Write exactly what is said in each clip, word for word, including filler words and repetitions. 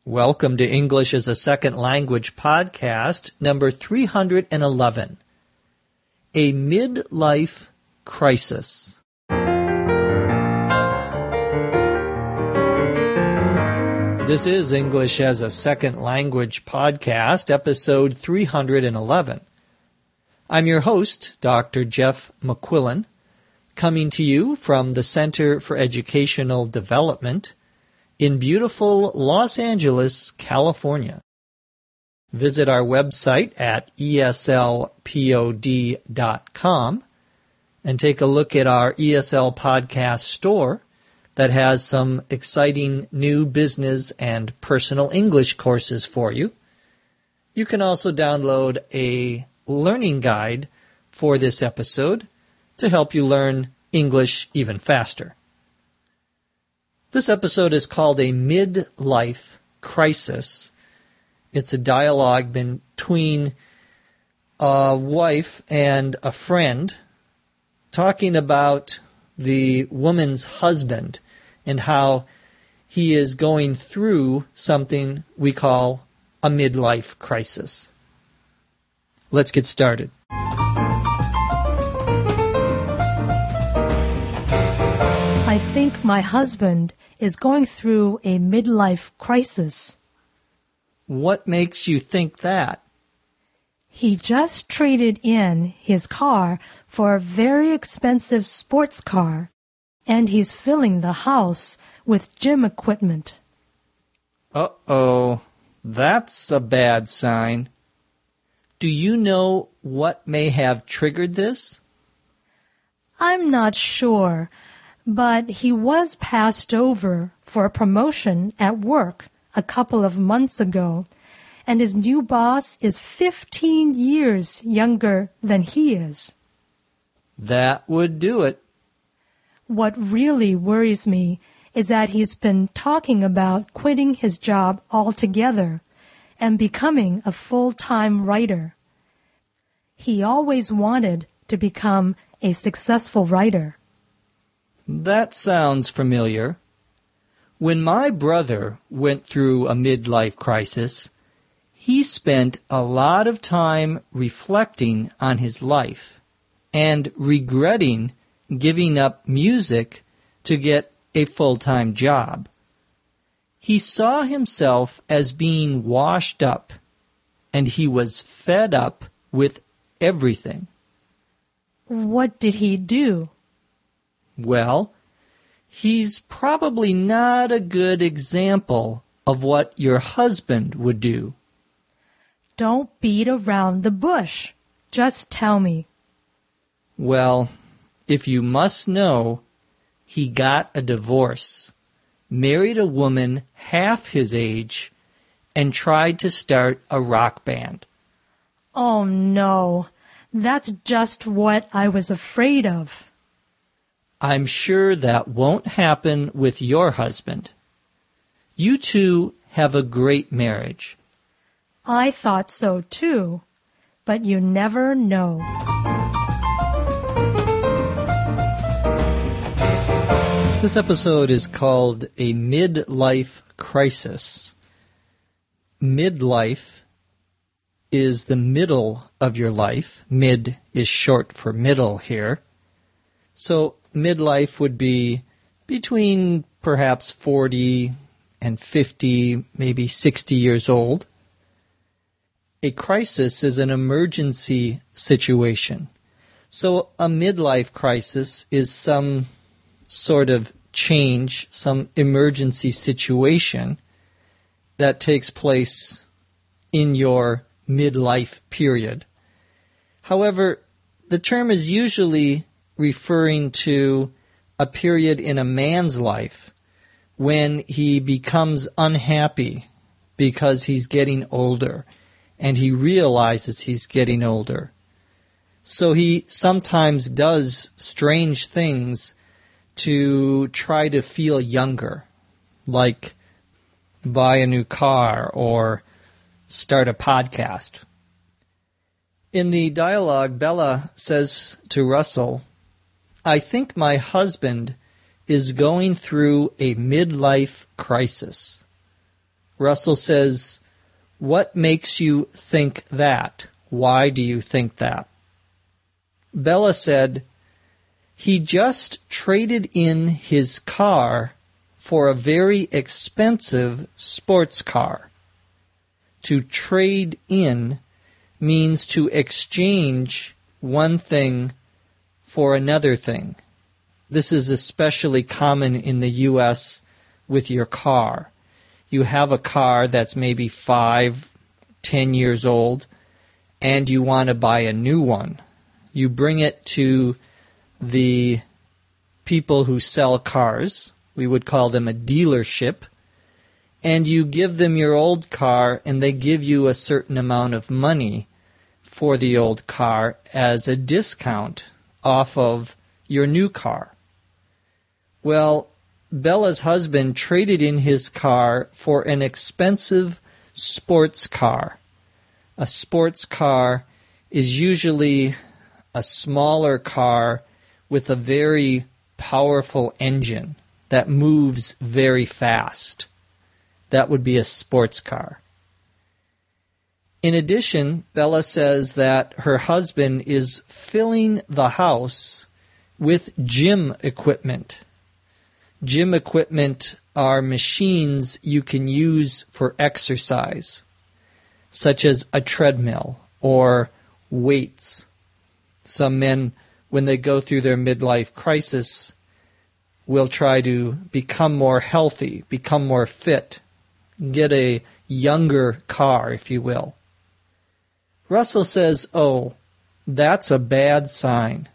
Welcome to English as a Second Language podcast, number three hundred eleven. A Midlife Crisis. This is English as a Second Language podcast, episode three hundred eleven. I'm your host, Doctor Jeff McQuillan, coming to you from the Center for Educational Development in beautiful Los Angeles, California. Visit our website at E S L pod dot com and take a look at our E S L podcast store that has some exciting new business and personal English courses for you. You can also download a learning guide for this episode to help you learn English even faster. This episode is called A Midlife Crisis. It's a dialogue between a wife and a friend talking about the woman's husband and how he is going through something we call a midlife crisis. Let's get started. I think my husband is going through a midlife crisis. What makes you think that? He just traded in his car for a very expensive sports car, and he's filling the house with gym equipment. Uh-oh, that's a bad sign. Do you know what may have triggered this? I'm not sure, but he was passed over for a promotion at work a couple of months ago, and his new boss is fifteen years younger than he is. That would do it. What really worries me is that he's been talking about quitting his job altogether and becoming a full-time writer. He always wanted to become a successful writer. That sounds familiar. When my brother went through a midlife crisis, he spent a lot of time reflecting on his life and regretting giving up music to get a full-time job. He saw himself as being washed up, and he was fed up with everything. What did he do? Well, he's probably not a good example of what your husband would do. Don't beat around the bush. Just tell me. Well, if you must know, he got a divorce, married a woman half his age, and tried to start a rock band. Oh, no. That's just what I was afraid of. I'm sure that won't happen with your husband. You two have a great marriage. I thought so too, but you never know. This episode is called A Midlife Crisis. Midlife is the middle of your life. Mid is short for middle here. So midlife would be between perhaps forty and fifty, maybe sixty years old. A crisis is an emergency situation. So a midlife crisis is some sort of change, some emergency situation that takes place in your midlife period. However, the term is usually referring to a period in a man's life when he becomes unhappy because he's getting older and he realizes he's getting older. So he sometimes does strange things to try to feel younger, like buy a new car or start a podcast. In the dialogue, Bella says to Russell, I think my husband is going through a midlife crisis. Russell says, "What makes you think that? Why do you think that?" Bella said, "He just traded in his car for a very expensive sports car." To trade in means to exchange one thing for another thing. This is especially common in the U S with your car. You have a car that's maybe five, ten years old, and you want to buy a new one. You bring it to the people who sell cars. We would call them a dealership. And you give them your old car, and they give you a certain amount of money for the old car as a discount off of your new car. Well, Bella's husband traded in his car for an expensive sports car. A sports car is usually a smaller car with a very powerful engine that moves very fast. That would be a sports car. In addition, Bella says that her husband is filling the house with gym equipment. Gym equipment are machines you can use for exercise, such as a treadmill or weights. Some men, when they go through their midlife crisis, will try to become more healthy, become more fit, get a younger car, if you will. Russell says, "Oh, that's a bad sign."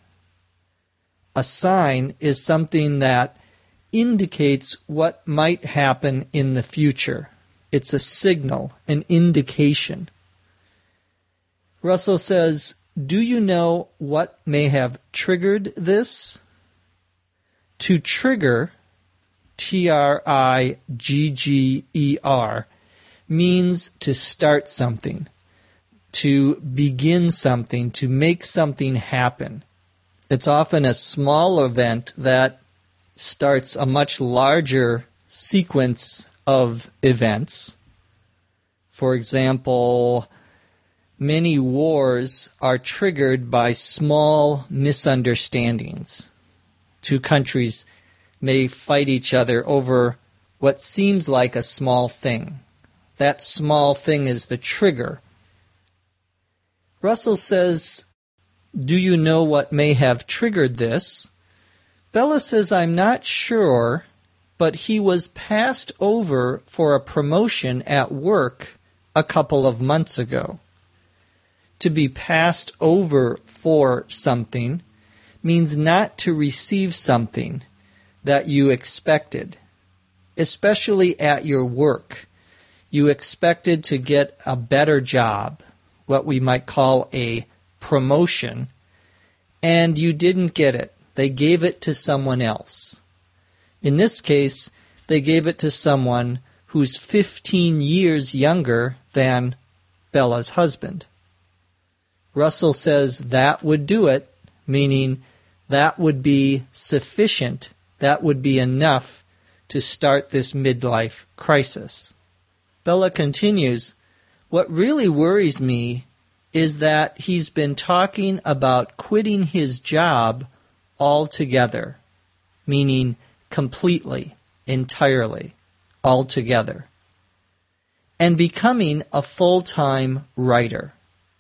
A sign is something that indicates what might happen in the future. It's a signal, an indication. Russell says, "Do you know what may have triggered this?" To trigger, T R I G G E R, means to start something, to begin something, to make something happen. It's often a small event that starts a much larger sequence of events. For example, many wars are triggered by small misunderstandings. Two countries may fight each other over what seems like a small thing. That small thing is the trigger. Russell says, "Do you know what may have triggered this?" Bella says, "I'm not sure, but he was passed over for a promotion at work a couple of months ago." To be passed over for something means not to receive something that you expected, especially at your work. You expected to get a better job, what we might call a promotion, and you didn't get it. They gave it to someone else. In this case, they gave it to someone who's fifteen years younger than Bella's husband. Russell says that would do it, meaning that would be sufficient, that would be enough to start this midlife crisis. Bella continues, "What really worries me is that he's been talking about quitting his job altogether," meaning completely, entirely, altogether, and becoming a full-time writer.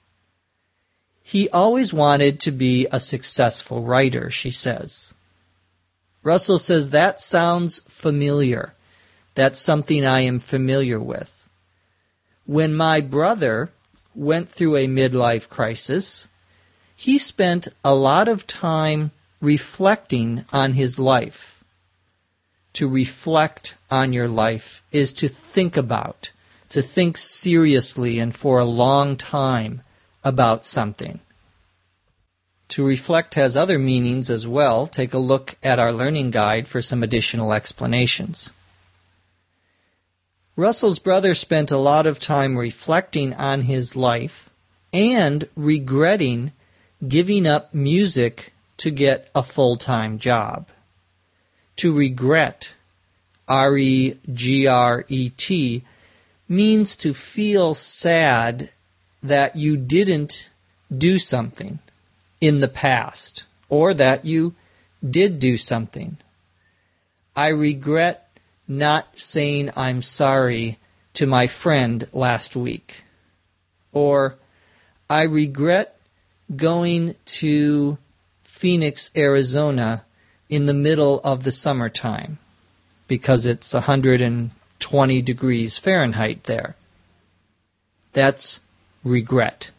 He always wanted to be a successful writer, she says. Russell says, "That sounds familiar. That's something I am familiar with. When my brother went through a midlife crisis, he spent a lot of time reflecting on his life." To reflect on your life is to think about, to think seriously and for a long time about something. To reflect has other meanings as well. Take a look at our learning guide for some additional explanations. Russell's brother spent a lot of time reflecting on his life and regretting giving up music to get a full-time job. To regret, R E G R E T, means to feel sad that you didn't do something in the past, or that you did do something. I regret not saying I'm sorry to my friend last week. Or, I regret going to Phoenix, Arizona in the middle of the summertime because it's one hundred twenty degrees Fahrenheit there. That's regret.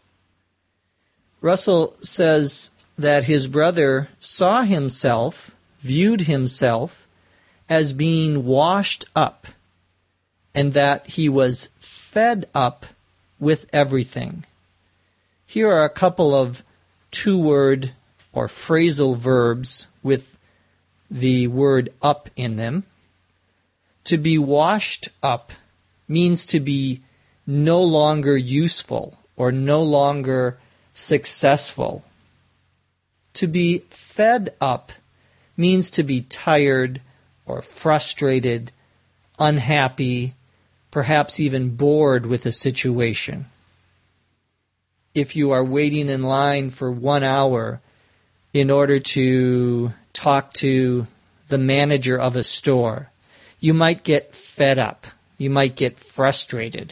Russell says that his brother saw himself, viewed himself, as being washed up, and that he was fed up with everything. Here are a couple of two-word or phrasal verbs with the word up in them. To be washed up means to be no longer useful or no longer successful. To be fed up means to be tired or frustrated, unhappy, perhaps even bored with a situation. If you are waiting in line for one hour in order to talk to the manager of a store, you might get fed up. You might get frustrated.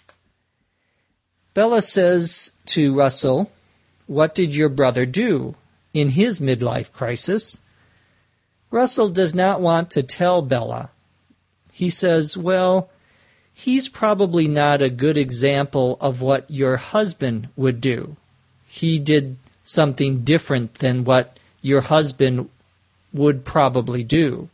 Bella says to Russell, "What did your brother do in his midlife crisis?" Russell does not want to tell Bella. He says, well, he's probably not a good example of what your husband would do. He did something different than what your husband would probably do.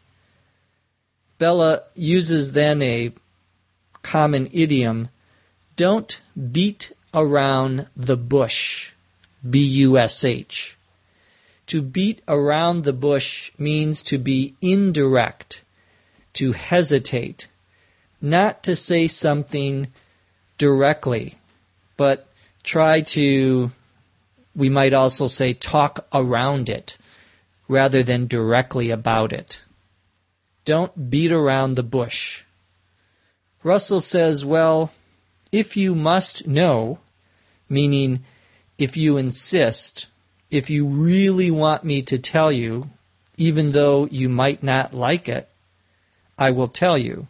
Bella uses then a common idiom, don't beat around the bush, B U S H. To beat around the bush means to be indirect, to hesitate, not to say something directly, but try to, we might also say, talk around it rather than directly about it. Don't beat around the bush. Russell says, well, if you must know, meaning if you insist, if you really want me to tell you, even though you might not like it, I will tell you.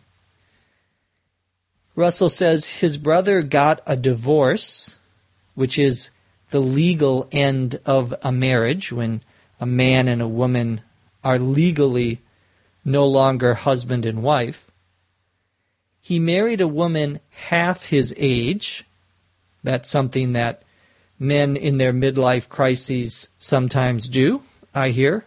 Russell says his brother got a divorce, which is the legal end of a marriage, when a man and a woman are legally no longer husband and wife. He married a woman half his age. That's something that men in their midlife crises sometimes do, I hear.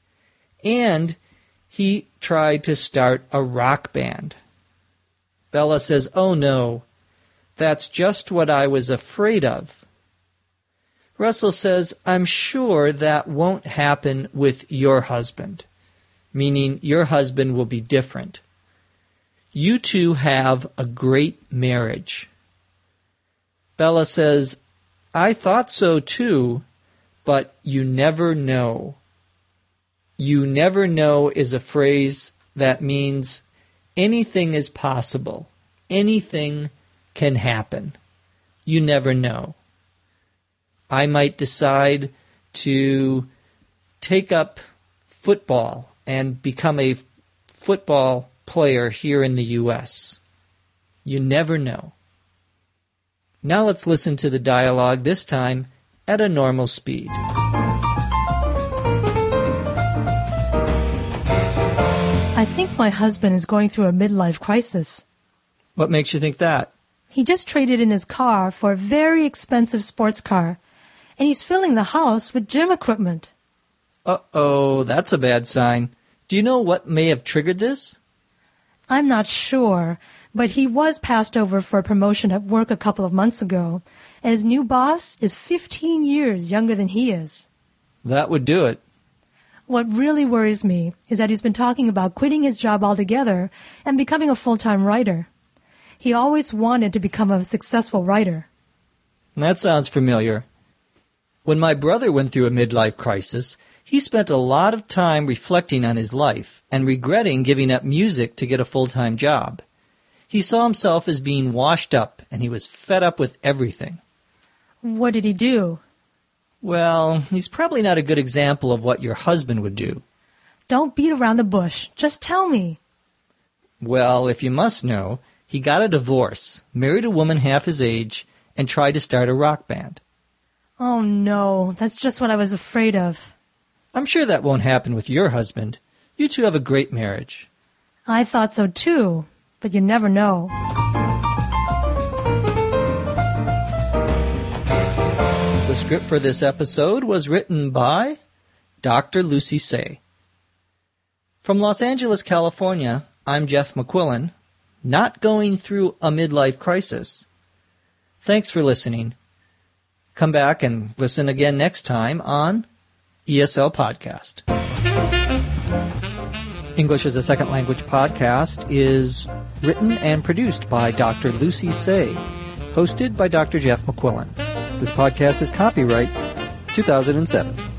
And he tried to start a rock band. Bella says, oh no, that's just what I was afraid of. Russell says, I'm sure that won't happen with your husband, meaning your husband will be different. You two have a great marriage. Bella says, I thought so too, but you never know. You never know is a phrase that means anything is possible. Anything can happen. You never know. I might decide to take up football and become a football player here in the U S. You never know. Now let's listen to the dialogue, this time at a normal speed. I think my husband is going through a midlife crisis. What makes you think that? He just traded in his car for a very expensive sports car, and he's filling the house with gym equipment. Uh-oh, that's a bad sign. Do you know what may have triggered this? I'm not sure, but he was passed over for a promotion at work a couple of months ago, and his new boss is fifteen years younger than he is. That would do it. What really worries me is that he's been talking about quitting his job altogether and becoming a full-time writer. He always wanted to become a successful writer. That sounds familiar. When my brother went through a midlife crisis, he spent a lot of time reflecting on his life and regretting giving up music to get a full-time job. He saw himself as being washed up, and he was fed up with everything. What did he do? Well, he's probably not a good example of what your husband would do. Don't beat around the bush. Just tell me. Well, if you must know, he got a divorce, married a woman half his age, and tried to start a rock band. Oh, no. That's just what I was afraid of. I'm sure that won't happen with your husband. You two have a great marriage. I thought so, too. But you never know. The script for this episode was written by Doctor Lucy Say. From Los Angeles, California, I'm Jeff McQuillan, not going through a midlife crisis. Thanks for listening. Come back and listen again next time on E S L Podcast. English as a Second Language podcast is written and produced by Doctor Lucy Say, hosted by Doctor Jeff McQuillan. This podcast is copyright two thousand seven.